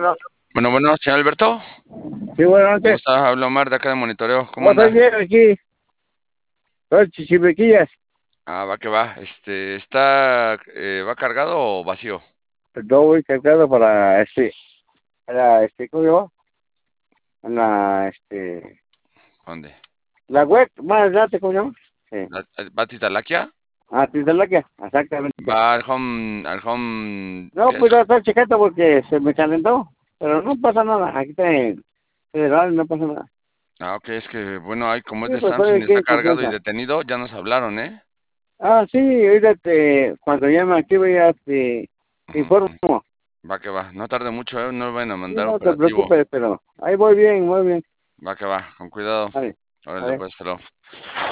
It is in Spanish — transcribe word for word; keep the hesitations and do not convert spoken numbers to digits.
Bueno, Bueno, bueno, señor Alberto, sí, buenas ¿cómo noches. está? Habla Omar de acá de Monitoreo, ¿cómo Oh, estoy anda? bien aquí, estoy chichimequillas. Ah, va que va. Este, ¿está, eh, va cargado o vacío? No voy cargado para este, para este, ¿cómo se llama? La, este, ¿Dónde? la web, más date, ¿cómo se llama? Sí. ¿La- ¿Va a Titalaquia? Ah, Tizalaquia, exactamente. Va al home, al home, No, ¿qué? pues ya está checando porque se me calentó, pero no pasa nada, aquí está en federal, no pasa nada. Ah, ok, es que, bueno, ay, como es Sí, de pues estoy Samsung y aquí está en cargado y confianza. detenido, ya nos hablaron, ¿eh? Ah, sí, ahorita te, cuando llame aquí voy a, te, te informo. Ujú. Va que va. No tarde mucho, ¿eh? No van a Sí, mandar no te operativo. preocupes, pero ahí voy bien, muy bien. Va que va, con cuidado. Vale, Órale, vale. pues, pero.